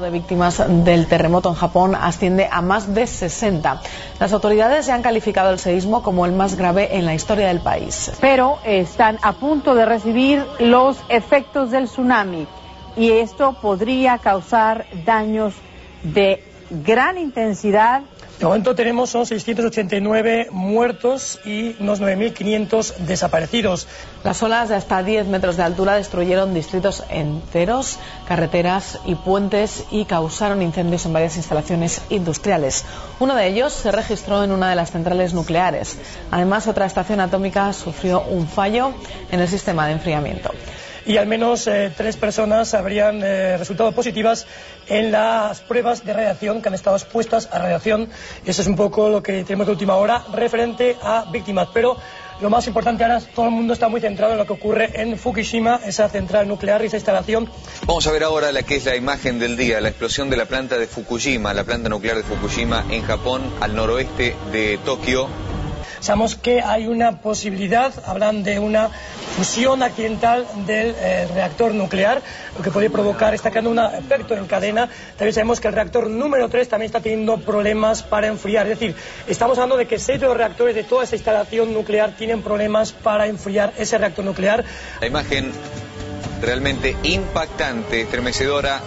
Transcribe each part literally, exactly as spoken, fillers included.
de víctimas del terremoto en Japón asciende a más de sesenta. Las autoridades ya han calificado el seísmo como el más grave en la historia del país. Pero están a punto de recibir los efectos del tsunami y esto podría causar daños de gran intensidad. De momento tenemos son seiscientos ochenta y nueve muertos y unos nueve mil quinientos desaparecidos. Las olas de hasta diez metros de altura destruyeron distritos enteros, carreteras y puentes y causaron incendios en varias instalaciones industriales. Uno de ellos se registró en una de las centrales nucleares. Además, otra estación atómica sufrió un fallo en el sistema de enfriamiento. Y al menos eh, tres personas habrían eh, resultado positivas en las pruebas de radiación que han estado expuestas a radiación. Eso es un poco lo que tenemos de última hora referente a víctimas. Pero lo más importante ahora, todo el mundo está muy centrado en lo que ocurre en Fukushima, esa central nuclear y esa instalación. Vamos a ver ahora la que es la imagen del día, la explosión de la planta de Fukushima, la planta nuclear de Fukushima en Japón, al noroeste de Tokio. Sabemos que hay una posibilidad, hablan de una fusión accidental del eh, reactor nuclear, lo que puede provocar, está creando un efecto en cadena. También sabemos que el reactor número tres también está teniendo problemas para enfriar. Es decir, estamos hablando de que seis de los reactores de toda esa instalación nuclear tienen problemas para enfriar ese reactor nuclear. La imagen realmente impactante, estremecedora,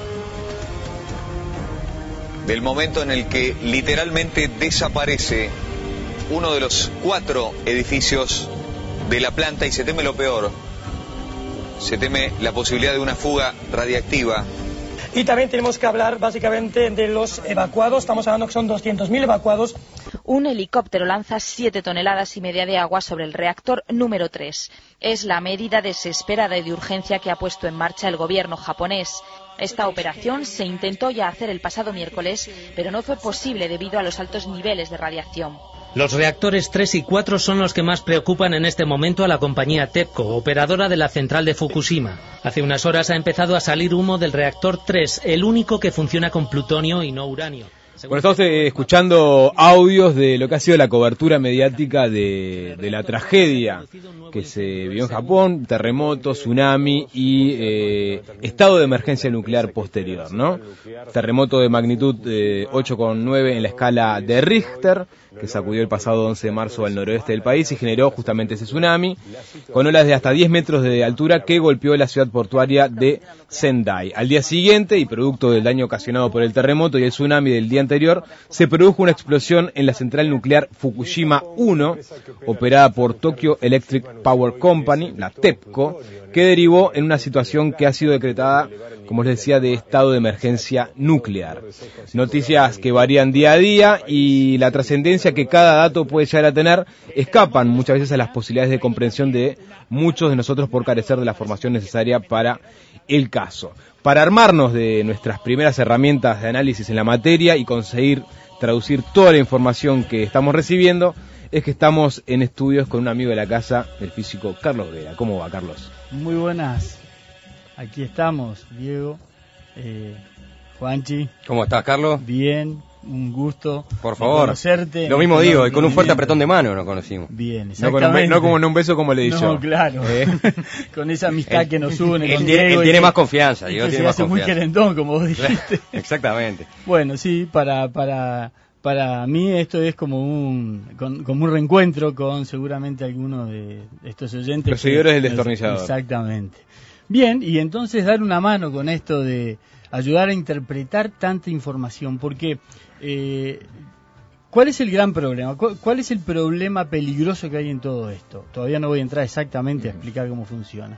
del momento en el que literalmente desaparece uno de los cuatro edificios de la planta y se teme lo peor, se teme la posibilidad de una fuga radiactiva. Y también tenemos que hablar básicamente de los evacuados, estamos hablando que son doscientos mil evacuados. Un helicóptero lanza siete toneladas y media de agua sobre el reactor número tres. Es la medida desesperada y de urgencia que ha puesto en marcha el gobierno japonés. Esta operación se intentó ya hacer el pasado miércoles, pero no fue posible debido a los altos niveles de radiación. Los reactores tres y cuatro son los que más preocupan en este momento a la compañía TEPCO, operadora de la central de Fukushima. Hace unas horas ha empezado a salir humo del reactor tres, el único que funciona con plutonio y no uranio. Bueno, estamos eh, escuchando audios de lo que ha sido la cobertura mediática de, de la tragedia que se vio en Japón, terremoto, tsunami y eh, estado de emergencia nuclear posterior, ¿no? Terremoto de magnitud eh, ocho coma nueve en la escala de Richter, que sacudió el pasado once de marzo al noroeste del país y generó justamente ese tsunami, con olas de hasta diez metros de altura que golpeó la ciudad portuaria de Sendai. Al día siguiente, y producto del daño ocasionado por el terremoto y el tsunami del día anterior, se produjo una explosión en la central nuclear Fukushima uno, operada por Tokyo Electric Power Company, la TEPCO, que derivó en una situación que ha sido decretada, como les decía, de estado de emergencia nuclear. Noticias que varían día a día y la trascendencia que cada dato puede llegar a tener escapan muchas veces a las posibilidades de comprensión de muchos de nosotros por carecer de la formación necesaria para el caso. Para armarnos de nuestras primeras herramientas de análisis en la materia y conseguir traducir toda la información que estamos recibiendo, es que estamos en estudios con un amigo de la casa, el físico Carlos Vera. ¿Cómo va, Carlos? Muy buenas. Aquí estamos, Diego, eh, Juanchi. ¿Cómo estás, Carlos? Bien, un gusto. Por favor. Conocerte. Lo mismo digo, y con un fuerte apretón de mano nos conocimos. Bien, exactamente. No, con un, no como en un beso como le dije no, yo. Claro. ¿Eh? Con esa amistad él, que nos une. Él, con tiene, Diego él tiene y, más confianza. Diego y tiene se más hace confianza. muy querendón, como vos dijiste. Exactamente. Bueno, sí, para... para Para mí esto es como un con, como un reencuentro con seguramente algunos de estos oyentes. Los seguidores del destornillador. Exactamente. Bien, y entonces dar una mano con esto de ayudar a interpretar tanta información, porque eh, ¿cuál es el gran problema? ¿Cuál, ¿Cuál es el problema peligroso que hay en todo esto? Todavía no voy a entrar exactamente a explicar cómo funciona,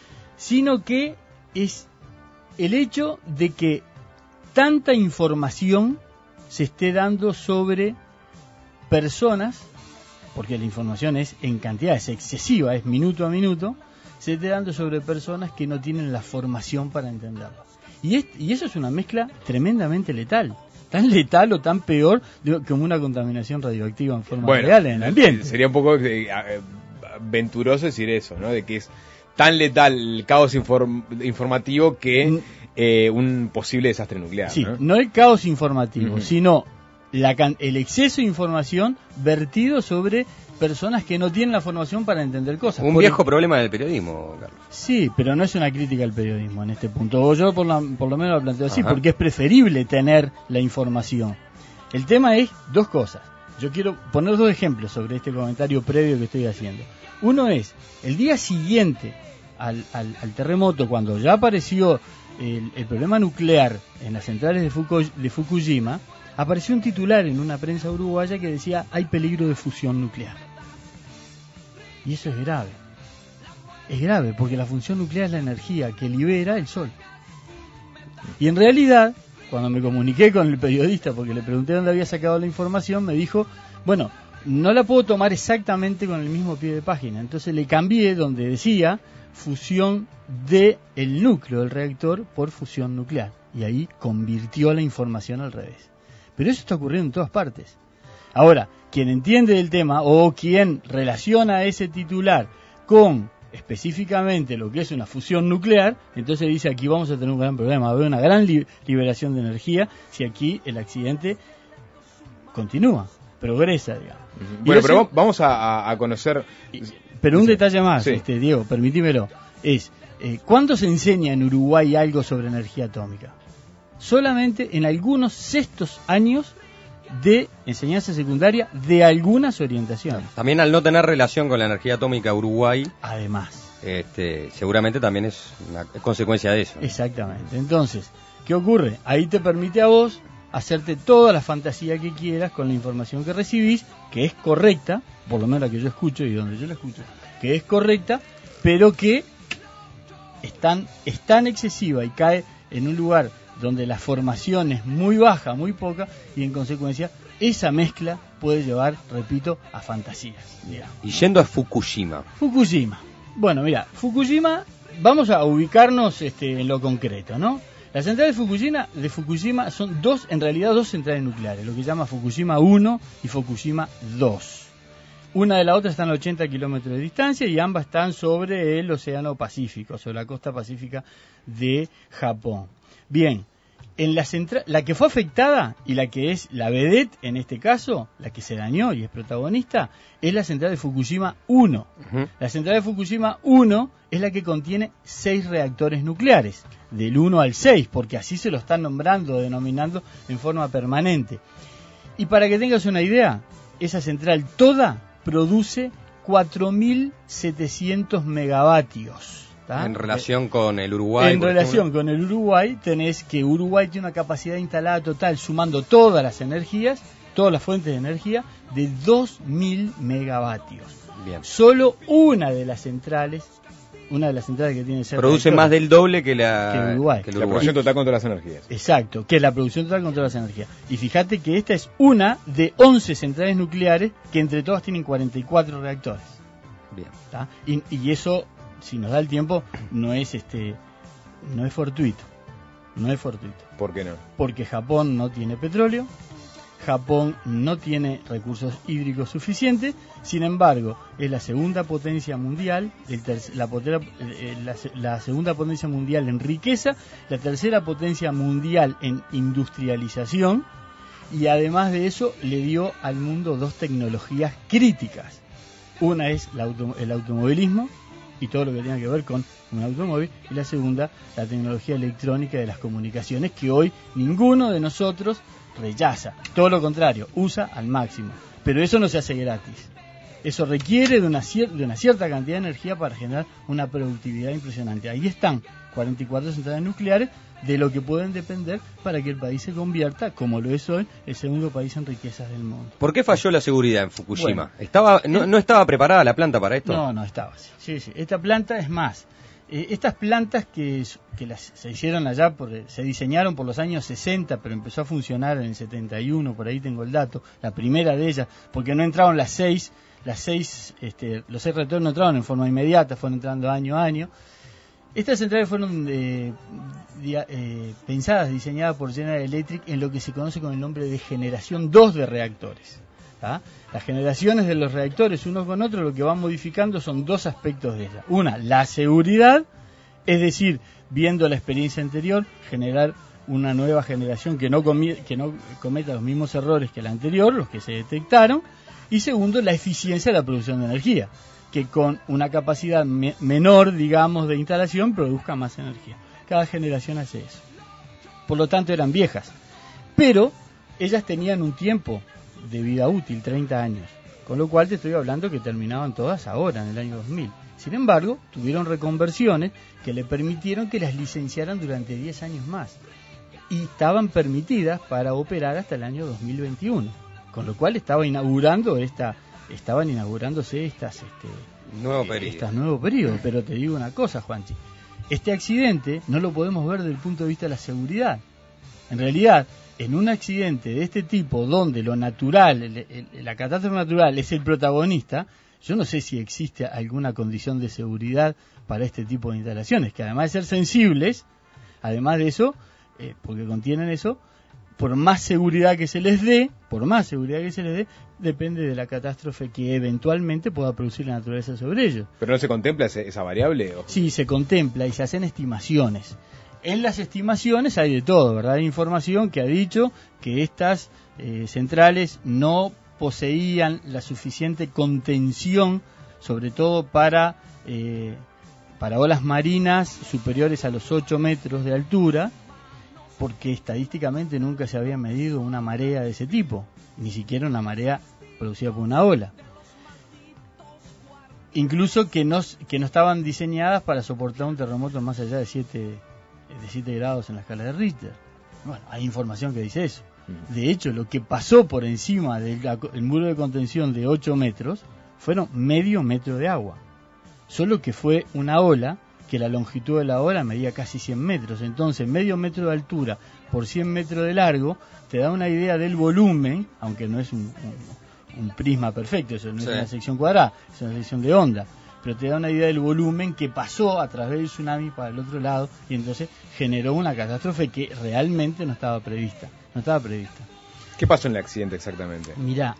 sino que es el hecho de que tanta información se esté dando sobre personas, porque la información es en cantidad, es excesiva, es minuto a minuto, se esté dando sobre personas que no tienen la formación para entenderlo. Y, es, y eso es una mezcla tremendamente letal, tan letal o tan peor de, como una contaminación radioactiva en forma bueno, real en el ambiente. Sería un poco eh, venturoso decir eso, ¿no? De que es tan letal el caos inform, informativo que... Mm. Eh, un posible desastre nuclear. Sí, ¿no? no el caos informativo, uh-huh. sino la, el exceso de información vertido sobre personas que no tienen la formación para entender cosas. Un por viejo el... problema del periodismo, Carlos. Sí, pero no es una crítica al periodismo en este punto. O yo por, la, por lo menos lo planteo así, Ajá. porque es preferible tener la información. El tema es dos cosas. Yo quiero poner dos ejemplos sobre este comentario previo que estoy haciendo. Uno es, el día siguiente al, al, al terremoto, cuando ya apareció el, el problema nuclear en las centrales de, Fuku, de Fukushima, apareció un titular en una prensa uruguaya que decía hay peligro de fusión nuclear. Y eso es grave. Es grave porque la fusión nuclear es la energía que libera el sol. Y en realidad, cuando me comuniqué con el periodista, porque le pregunté dónde había sacado la información, me dijo, bueno, no la puedo tomar exactamente con el mismo pie de página. Entonces le cambié donde decía fusión del núcleo del reactor por fusión nuclear. Y ahí convirtió la información al revés. Pero eso está ocurriendo en todas partes. Ahora, quien entiende del tema o quien relaciona ese titular con específicamente lo que es una fusión nuclear, entonces dice aquí vamos a tener un gran problema, va a haber una gran li- liberación de energía si aquí el accidente continúa, progresa, digamos. Uh-huh. Bueno, ese, pero vamos a, a conocer... Pero un detalle más, sí. este, Diego, permitímelo, es, eh, ¿cuándo se enseña en Uruguay algo sobre energía atómica? Solamente en algunos sextos años de enseñanza secundaria de algunas orientaciones. También al no tener relación con la energía atómica Uruguay, además, este, seguramente también es una consecuencia de eso. Exactamente. Entonces, ¿qué ocurre? Ahí te permite a vos hacerte toda la fantasía que quieras con la información que recibís, que es correcta, por lo menos la que yo escucho y donde yo la escucho, que es correcta, pero que es tan, es tan excesiva y cae en un lugar donde la formación es muy baja, muy poca, y en consecuencia esa mezcla puede llevar, repito, a fantasías, digamos. Y yendo a Fukushima. Fukushima. Bueno, mira, Fukushima, vamos a ubicarnos este, en lo concreto, ¿no? Las centrales de Fukushima, de Fukushima son dos, en realidad dos centrales nucleares, lo que se llama Fukushima uno y Fukushima dos. Una de la otra están a ochenta kilómetros de distancia y ambas están sobre el Océano Pacífico, sobre la costa pacífica de Japón. Bien, en la central, la que fue afectada y la que es la vedette en este caso, la que se dañó y es protagonista, es la central de Fukushima uno. Uh-huh. La central de Fukushima uno es la que contiene seis reactores nucleares, del uno al seis, porque así se lo están nombrando, denominando en forma permanente. Y para que tengas una idea, esa central toda produce cuatro mil setecientos megavatios. ¿Tá? En relación con el Uruguay. En relación ejemplo. con el Uruguay, tenés que Uruguay tiene una capacidad instalada total, sumando todas las energías, todas las fuentes de energía, de dos mil megavatios. Bien. Solo una de las centrales, una de las centrales que tiene... Produce más del doble que la que Uruguay. Que el Uruguay. La producción total con todas las energías. Exacto, que es la producción total con todas las energías. Y fíjate que esta es una de once centrales nucleares que entre todas tienen cuarenta y cuatro reactores. Bien. ¿Tá? Y, y eso... si nos da el tiempo, no es este no es fortuito. No es fortuito. ¿Por qué no? Porque Japón no tiene petróleo, Japón no tiene recursos hídricos suficientes, sin embargo, es la segunda potencia mundial, el ter- la, potera, eh, la, la segunda potencia mundial en riqueza, la tercera potencia mundial en industrialización, y además de eso le dio al mundo dos tecnologías críticas. Una es la auto- el automovilismo, y todo lo que tenga que ver con un automóvil, y la segunda, la tecnología electrónica de las comunicaciones, que hoy ninguno de nosotros rechaza, todo lo contrario, usa al máximo, pero eso no se hace gratis, eso requiere de una, cier- de una cierta cantidad de energía para generar una productividad impresionante. Ahí están cuarenta y cuatro centrales nucleares de lo que pueden depender para que el país se convierta, como lo es hoy, el segundo país en riquezas del mundo. ¿Por qué falló la seguridad en Fukushima? Bueno, ¿Estaba, no, ¿No estaba preparada la planta para esto? No, no estaba. Sí, sí. Esta planta es más. Eh, estas plantas que, que las, se hicieron allá, por, se diseñaron por los años sesenta, pero empezó a funcionar en el setenta y uno, por ahí tengo el dato, la primera de ellas, porque no entraron las seis, las seis, este, los seis reactores no entraron en forma inmediata, fueron entrando año a año. Estas centrales fueron eh, dia, eh, pensadas, diseñadas por General Electric en lo que se conoce con el nombre de generación dos de reactores. ¿tá? Las generaciones de los reactores uno con otro lo que van modificando son dos aspectos de ella. Una, la seguridad, es decir, viendo la experiencia anterior, generar una nueva generación que no, comi- que no cometa los mismos errores que la anterior, los que se detectaron, y segundo, la eficiencia de la producción de energía, que con una capacidad me- menor, digamos, de instalación produzca más energía. Cada generación hace eso. Por lo tanto, eran viejas, pero ellas tenían un tiempo de vida útil, treinta años, con lo cual te estoy hablando que terminaban todas ahora, en el año dos mil. Sin embargo, tuvieron reconversiones que le permitieron que las licenciaran durante diez años más, y estaban permitidas para operar hasta el año dos mil veintiuno, con lo cual estaba inaugurando esta, estaban inaugurándose estas, este, Nuevo eh, periodo. estas nuevos periodos. Pero te digo una cosa, Juanchi, este accidente no lo podemos ver desde el punto de vista de la seguridad. En realidad, en un accidente de este tipo, donde lo natural, el, el, la catástrofe natural es el protagonista, yo no sé si existe alguna condición de seguridad para este tipo de instalaciones, que además de ser sensibles, además de eso, eh, porque contienen eso, por más seguridad que se les dé, por más seguridad que se les dé, depende de la catástrofe que eventualmente pueda producir la naturaleza sobre ellos. ¿Pero no se contempla ese, esa variable? ¿O? Sí, se contempla y se hacen estimaciones. En las estimaciones hay de todo, ¿verdad? Hay información que ha dicho que estas eh, centrales no poseían la suficiente contención, sobre todo para, eh, para olas marinas superiores a los ocho metros de altura, porque estadísticamente nunca se había medido una marea de ese tipo, ni siquiera una marea producida por una ola. Incluso que no, que no estaban diseñadas para soportar un terremoto más allá de siete, de siete grados en la escala de Richter. Bueno, hay información que dice eso. De hecho, lo que pasó por encima del el muro de contención de ocho metros fueron medio metro de agua. Solo que fue una ola, que la longitud de la ola medía casi cien metros. Entonces, medio metro de altura por cien metros de largo te da una idea del volumen, aunque no es un, un, un prisma perfecto, eso no sí. es una sección cuadrada, es una sección de onda, pero te da una idea del volumen que pasó a través del tsunami para el otro lado, y entonces generó una catástrofe que realmente no estaba prevista. No estaba prevista. ¿Qué pasó en el accidente exactamente? Mirá,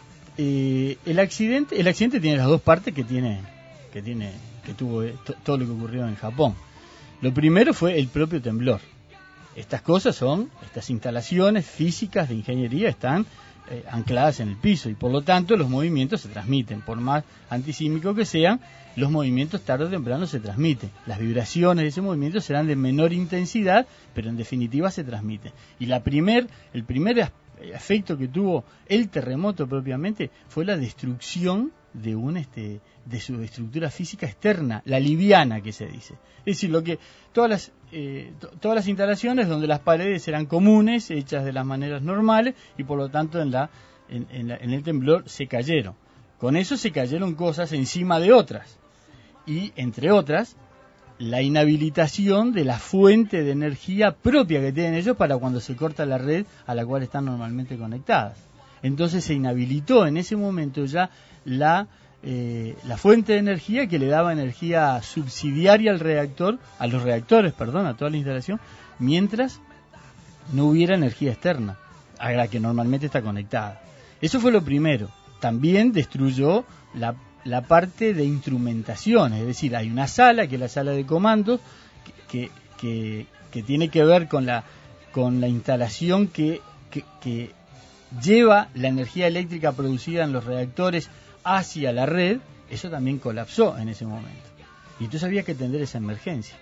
eh, el accidente, el accidente tiene las dos partes que tiene, que tiene, que tuvo eh, to, todo lo que ocurrió en Japón. Lo primero fue el propio temblor. Estas cosas son, estas instalaciones físicas de ingeniería están eh, ancladas en el piso, y por lo tanto los movimientos se transmiten. Por más antisísmicos que sean, los movimientos tarde o temprano se transmiten. Las vibraciones de ese movimiento serán de menor intensidad, pero en definitiva se transmiten. Y la primer, el primer efecto que tuvo el terremoto propiamente fue la destrucción de un este de su estructura física externa, la liviana que se dice. Es decir, lo que todas las eh, to, todas las instalaciones donde las paredes eran comunes, hechas de las maneras normales, y por lo tanto en la en, en, la, en el temblor se cayeron. Con eso se cayeron cosas encima de otras. Y, entre otras, la inhabilitación de la fuente de energía propia que tienen ellos para cuando se corta la red a la cual están normalmente conectadas. Entonces se inhabilitó en ese momento ya la, eh, la fuente de energía que le daba energía subsidiaria al reactor, a los reactores, perdón, a toda la instalación, mientras no hubiera energía externa, a la que normalmente está conectada. Eso fue lo primero. También destruyó la la parte de instrumentación, es decir, hay una sala, que es la sala de comandos, que, que, que tiene que ver con la, con la instalación que, que, que lleva la energía eléctrica producida en los reactores hacia la red. Eso también colapsó en ese momento. Y entonces había que atender esa emergencia.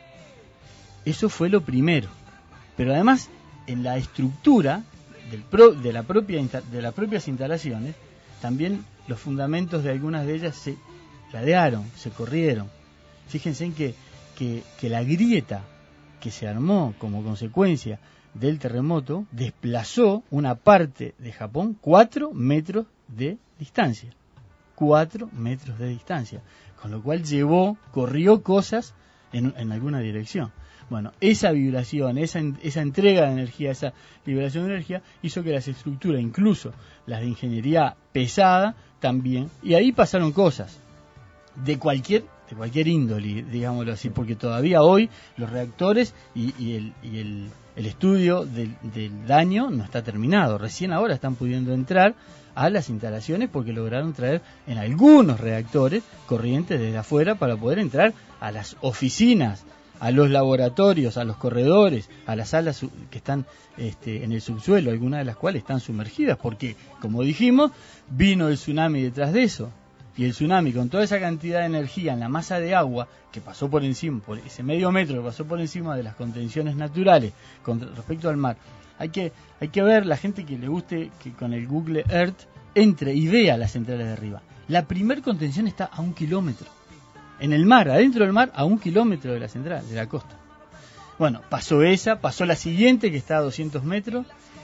Eso fue lo primero. Pero además, en la estructura del pro, de, la propia, de las propias instalaciones, también los fundamentos de algunas de ellas se ladearon, se corrieron. Fíjense en que, que, que la grieta que se armó como consecuencia del terremoto desplazó una parte de Japón cuatro metros de distancia. Cuatro metros de distancia. Con lo cual llevó, corrió cosas en, en alguna dirección. Bueno, esa vibración, esa, esa entrega de energía, esa vibración de energía hizo que las estructuras, incluso las de ingeniería pesada, también, y ahí pasaron cosas de cualquier de cualquier índole, digámoslo así, porque todavía hoy los reactores y, y, el, y el, el estudio del, del daño no está terminado. Recién ahora están pudiendo entrar a las instalaciones porque lograron traer en algunos reactores corrientes desde afuera para poder entrar a las oficinas a los laboratorios, a los corredores, a las salas que están este, en el subsuelo, algunas de las cuales están sumergidas, porque, como dijimos, vino el tsunami detrás de eso. Y el tsunami, con toda esa cantidad de energía en la masa de agua que pasó por encima, por ese medio metro que pasó por encima de las contenciones naturales con respecto al mar, hay que, hay que ver, la gente que le guste, que con el Google Earth entre y vea las centrales de arriba. La primer contención está a un kilómetro. En el mar, adentro del mar, a un kilómetro de la central, de la costa. Bueno, pasó esa, pasó la siguiente, que está a doscientos metros,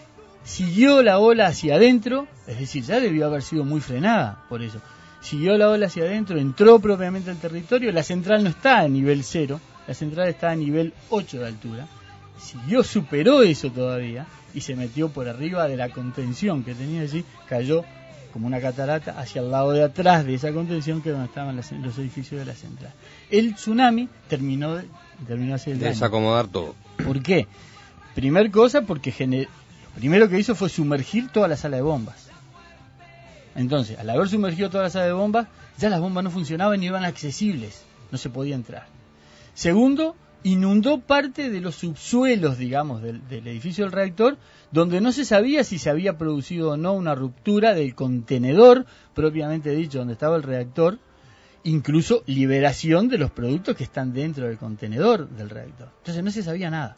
siguió la ola hacia adentro, es decir, ya debió haber sido muy frenada por eso. Siguió la ola hacia adentro, entró propiamente al territorio, la central no está a nivel cero, la central está a nivel ocho de altura, siguió, superó eso todavía, y se metió por arriba de la contención que tenía allí, cayó como una catarata hacia el lado de atrás de esa contención, que es donde estaban las, los edificios de la central. El tsunami terminó de, terminó hacia el de daño. desacomodar todo. ¿Por qué? Primer cosa, porque gener... lo primero que hizo fue sumergir toda la sala de bombas. Entonces, al haber sumergido toda la sala de bombas, ya las bombas no funcionaban ni iban accesibles, no se podía entrar. Segundo, inundó parte de los subsuelos, digamos, del, del edificio del reactor, donde no se sabía si se había producido o no una ruptura del contenedor, propiamente dicho, donde estaba el reactor, incluso liberación de los productos que están dentro del contenedor del reactor. Entonces no se sabía nada.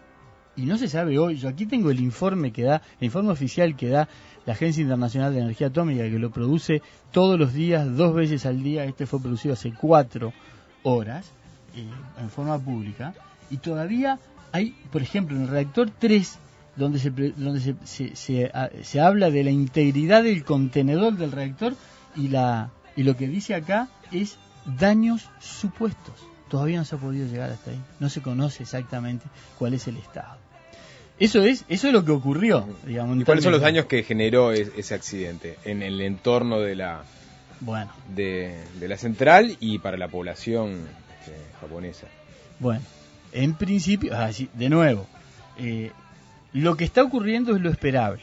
Y no se sabe hoy. Yo aquí tengo el informe que da, el informe oficial que da la Agencia Internacional de Energía Atómica, que lo produce todos los días, dos veces al día. Este fue producido hace cuatro horas, eh, en forma pública. Y todavía hay, por ejemplo, en el reactor tres, donde se donde se, se, se, a, se habla de la integridad del contenedor del reactor, y la y lo que dice acá es daños supuestos. Todavía no se ha podido llegar hasta ahí. No se conoce exactamente cuál es el estado. Eso es eso es lo que ocurrió, digamos. ¿Y cuáles son los daños que generó es, ese accidente en el entorno de la bueno de, de la central y para la población eh, japonesa? Bueno, en principio, ah, sí, de nuevo, eh, lo que está ocurriendo es lo esperable.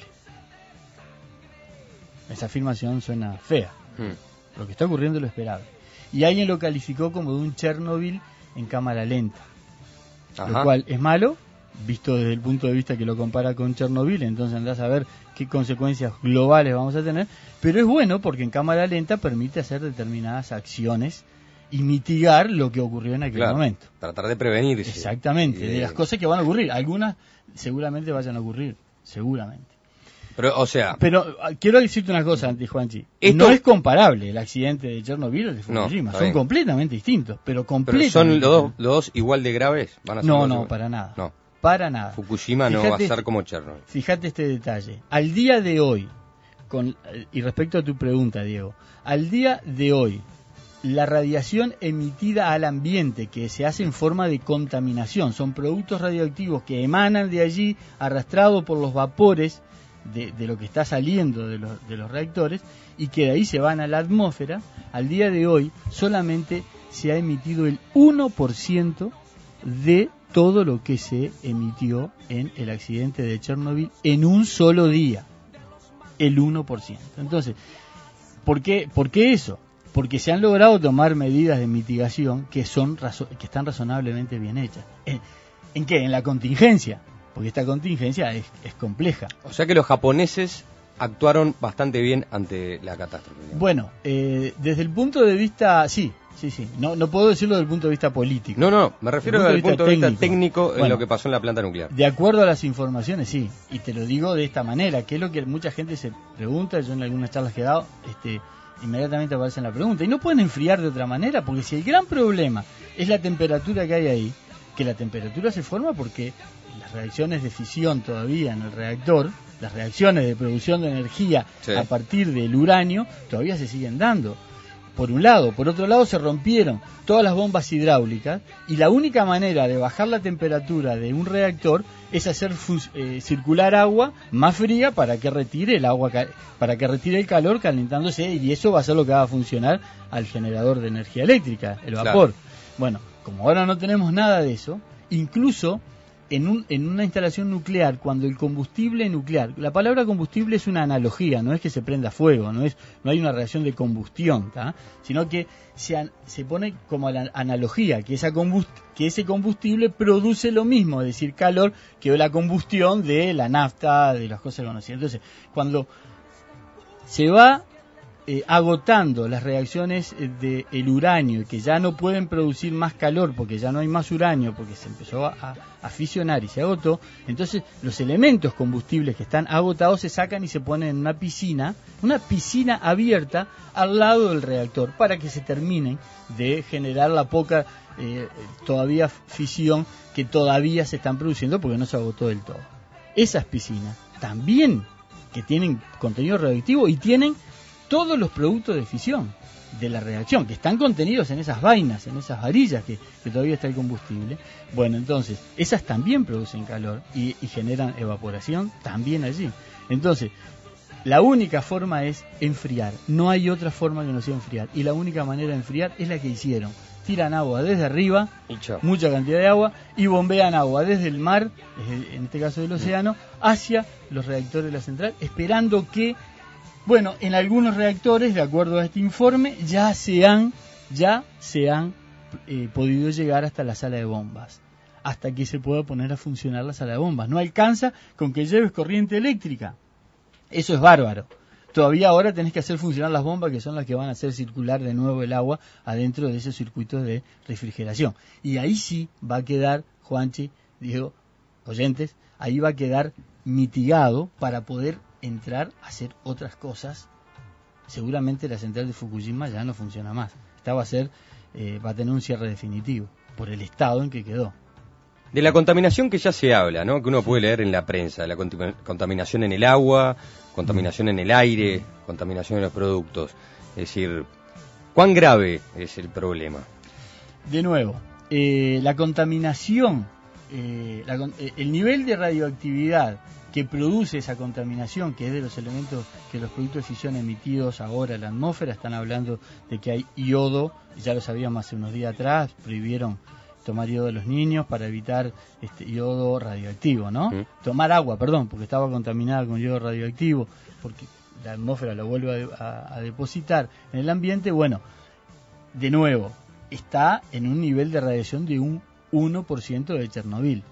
Esa afirmación suena fea. Hmm. Lo que está ocurriendo es lo esperable. Y alguien lo calificó como de un Chernobyl en cámara lenta. Ajá. Lo cual es malo, visto desde el punto de vista que lo compara con Chernobyl, entonces andás a ver qué consecuencias globales vamos a tener, pero es bueno porque en cámara lenta permite hacer determinadas acciones y mitigar lo que ocurrió en aquel claro, momento. Tratar de prevenir. Exactamente, de... de las cosas que van a ocurrir. Algunas seguramente vayan a ocurrir, seguramente. Pero, o sea... Pero quiero decirte una cosa, antes, Juanchi. Esto... No es comparable el accidente de Chernobyl al de Fukushima. No, son bien. completamente distintos, pero completamente. ¿Pero son los dos, los dos igual de graves? ¿Van a ser no, no, igual? para nada. No. Para nada. Fukushima fíjate, no va a ser como Chernobyl. Fíjate este detalle. Al día de hoy, con, y respecto a tu pregunta, Diego, al día de hoy, la radiación emitida al ambiente, que se hace en forma de contaminación, son productos radioactivos que emanan de allí, arrastrados por los vapores de, de lo que está saliendo de los, de los reactores, y que de ahí se van a la atmósfera. Al día de hoy solamente se ha emitido el uno por ciento de todo lo que se emitió en el accidente de Chernobyl en un solo día. El uno por ciento. Entonces, ¿por qué, ¿por qué eso? Porque se han logrado tomar medidas de mitigación que son razo- que están razonablemente bien hechas. ¿En, ¿En qué? En la contingencia. Porque esta contingencia es, es compleja. O sea que los japoneses actuaron bastante bien ante la catástrofe. ¿No? Bueno, eh, desde el punto de vista... Sí, sí, sí. No, no puedo decirlo desde el punto de vista político. No, no, me refiero desde el punto de vista técnico en bueno, lo que pasó en la planta nuclear. De acuerdo a las informaciones, sí. Y te lo digo de esta manera, que es lo que mucha gente se pregunta. Yo en algunas charlas que he dado, este, inmediatamente aparece en la pregunta. Y no pueden enfriar de otra manera, porque si el gran problema es la temperatura que hay ahí, que la temperatura se forma porque las reacciones de fisión todavía en el reactor, las reacciones de producción de energía sí. a partir del uranio, todavía se siguen dando. Por un lado. Por otro lado, se rompieron todas las bombas hidráulicas, y la única manera de bajar la temperatura de un reactor es hacer fus- eh, circular agua más fría para que retire el agua, para que retire el calor calentándose, y eso va a ser lo que va a funcionar al generador de energía eléctrica, el vapor. Claro. Bueno, como ahora no tenemos nada de eso, incluso en, un, en una instalación nuclear, cuando el combustible nuclear, la palabra combustible es una analogía, no es que se prenda fuego, no es no hay una reacción de combustión, ¿tá? Sino que se, se pone como la analogía, que, esa combust, que ese combustible produce lo mismo, es decir, calor, que la combustión de la nafta, de las cosas conocidas. Entonces, cuando se va Eh, agotando las reacciones del uranio, que ya no pueden producir más calor porque ya no hay más uranio, porque se empezó a, a fisionar y se agotó, entonces los elementos combustibles que están agotados se sacan y se ponen en una piscina, una piscina abierta al lado del reactor, para que se terminen de generar la poca eh, todavía fisión que todavía se están produciendo porque no se agotó del todo. Esas piscinas también que tienen contenido radioactivo y tienen todos los productos de fisión de la reacción, que están contenidos en esas vainas, en esas varillas que, que todavía está el combustible. Bueno, entonces, esas también producen calor y, y generan evaporación también allí. Entonces, la única forma es enfriar. No hay otra forma que no sea enfriar. Y la única manera de enfriar es la que hicieron. Tiran agua desde arriba, mucha cantidad de agua, y bombean agua desde el mar, en este caso del océano, hacia los reactores de la central, esperando que Bueno, en algunos reactores, de acuerdo a este informe, ya se han, ya se han eh, podido llegar hasta la sala de bombas, hasta que se pueda poner a funcionar la sala de bombas. No alcanza con que lleves corriente eléctrica. Eso es bárbaro. Todavía ahora tenés que hacer funcionar las bombas, que son las que van a hacer circular de nuevo el agua adentro de ese circuito de refrigeración. Y ahí sí va a quedar, Juanchi, digo, oyentes, ahí va a quedar mitigado para poder entrar a hacer otras cosas. Seguramente la central de Fukushima ya no funciona más. Esta va a ser, eh, va a tener un cierre definitivo por el estado en que quedó. De la contaminación que ya se habla, ¿no? Que uno puede leer en la prensa, la cont- contaminación en el agua, contaminación en el aire, contaminación en los productos. Es decir, ¿cuán grave es el problema? De nuevo, eh, la contaminación, eh, la, el nivel de radioactividad que produce esa contaminación, que es de los elementos que los productos de fisión emitidos ahora en la atmósfera, están hablando de que hay yodo, ya lo sabíamos hace unos días atrás, prohibieron tomar yodo a los niños para evitar este yodo radioactivo, ¿no? Sí. Tomar agua, perdón, porque estaba contaminada con yodo radioactivo, porque la atmósfera lo vuelve a, a, a depositar en el ambiente. Bueno, de nuevo, está en un nivel de radiación de un uno por ciento de Chernobyl.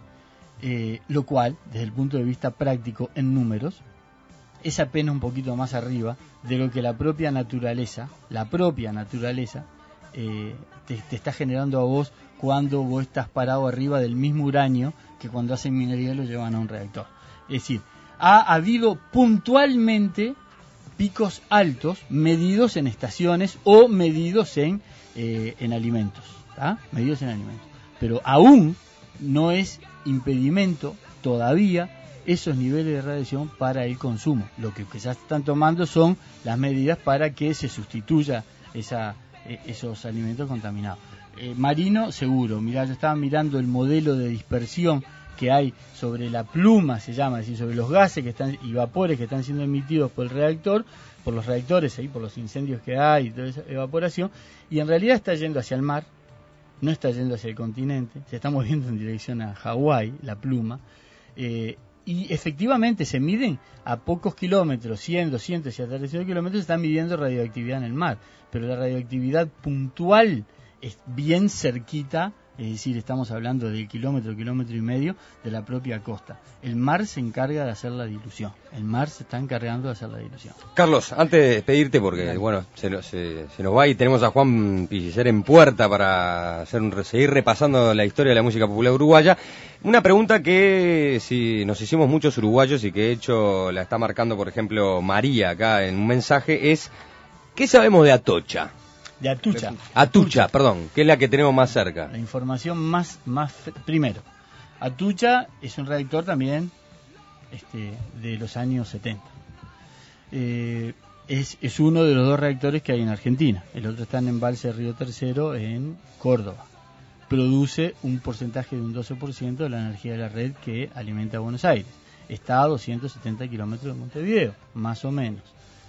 Eh, lo cual, desde el punto de vista práctico en números, es apenas un poquito más arriba de lo que la propia naturaleza, la propia naturaleza, eh, te, te está generando a vos cuando vos estás parado arriba del mismo uranio que cuando hacen minería lo llevan a un reactor. Es decir, ha habido puntualmente picos altos medidos en estaciones o medidos en, eh, en alimentos, ¿tá? Medidos en alimentos. Pero aún no es impedimento todavía esos niveles de radiación para el consumo. Lo que, que ya están tomando son las medidas para que se sustituya esa, eh, esos alimentos contaminados. Eh, marino, seguro. Mirá, yo estaba mirando el modelo de dispersión que hay sobre la pluma, se llama, es decir, sobre los gases que están y vapores que están siendo emitidos por el reactor, por los reactores, ahí, por los incendios que hay y toda esa evaporación, y en realidad está yendo hacia el mar. No está yendo hacia el continente, se está moviendo en dirección a Hawái, la pluma, eh, y efectivamente se miden a pocos kilómetros, cien, doscientos y hasta trescientos kilómetros, se está midiendo radioactividad en el mar, pero la radioactividad puntual es bien cerquita, es decir, estamos hablando del kilómetro, kilómetro y medio de la propia costa. El mar se encarga de hacer la dilución, el mar se está encargando de hacer la dilución. Carlos, antes de despedirte, porque bueno, se, se, se nos va y tenemos a Juan Pillicer en puerta para hacer un, seguir repasando la historia de la música popular uruguaya, una pregunta que si nos hicimos muchos uruguayos y que de hecho la está marcando, por ejemplo, María acá en un mensaje, es ¿qué sabemos de Atocha? De Atucha. Atucha, perdón, que es la que tenemos más cerca. La información más, más primero. Atucha es un reactor también este, de los años setenta. Eh, es, es uno de los dos reactores que hay en Argentina. El otro está en Embalse Río Tercero, en Córdoba. Produce un porcentaje de un doce por ciento de la energía de la red que alimenta a Buenos Aires. Está a doscientos setenta kilómetros de Montevideo, más o menos.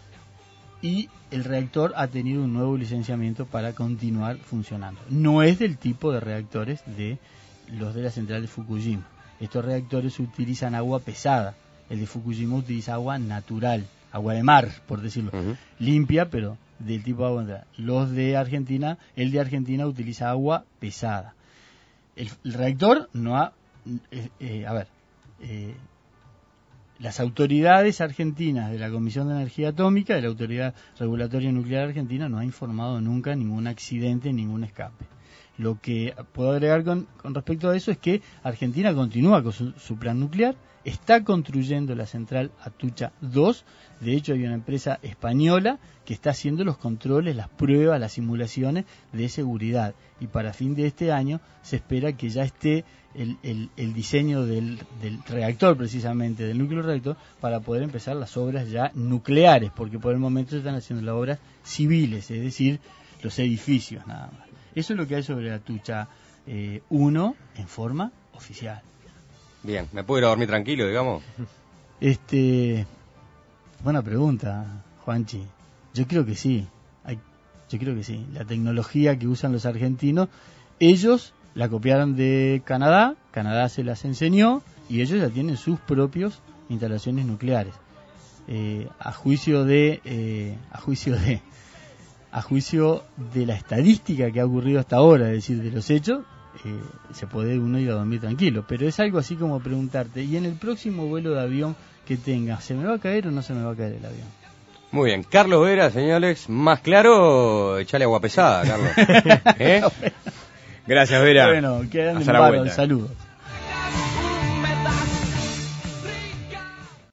Y el reactor ha tenido un nuevo licenciamiento para continuar funcionando. No es del tipo de reactores de los de la central de Fukushima. estos reactores utilizan agua pesada. El de Fukushima utiliza agua natural, agua de mar, por decirlo, uh-huh. limpia, pero del tipo de agua natural. Los de Argentina, el de Argentina utiliza agua pesada. El, el reactor no ha, eh, eh, a ver, eh, las autoridades argentinas de la Comisión de Energía Atómica, de la Autoridad Regulatoria Nuclear Argentina, no ha informado nunca ningún accidente, ningún escape. Lo que puedo agregar con, con respecto a eso es que Argentina continúa con su, su plan nuclear, está construyendo la central Atucha dos, de hecho hay una empresa española que está haciendo los controles, las pruebas, las simulaciones de seguridad, y para fin de este año se espera que ya esté el, el, el diseño del, del reactor, precisamente del núcleo reactor, para poder empezar las obras ya nucleares, porque por el momento se están haciendo las obras civiles, es decir, los edificios nada más. Eso es lo que hay sobre Atucha eh, uno en forma oficial. Bien, ¿me puedo ir a dormir tranquilo, digamos? Este, buena pregunta, Juanchi. Yo creo que sí. Hay, yo creo que sí. La tecnología que usan los argentinos, ellos la copiaron de Canadá, Canadá se las enseñó y ellos ya tienen sus propios instalaciones nucleares. Eh, a juicio de, eh, a juicio de, a juicio de la estadística que ha ocurrido hasta ahora, es decir, de los hechos. Eh, se puede uno ir a dormir tranquilo, pero es algo así como preguntarte, y en el próximo vuelo de avión que tenga, ¿se me va a caer o no se me va a caer el avión? Muy bien, Carlos Vera, señores, más claro, echale agua pesada, Carlos. ¿Eh? Gracias, Vera. Bueno, quedan hasta en la paro, vuelta. saludos.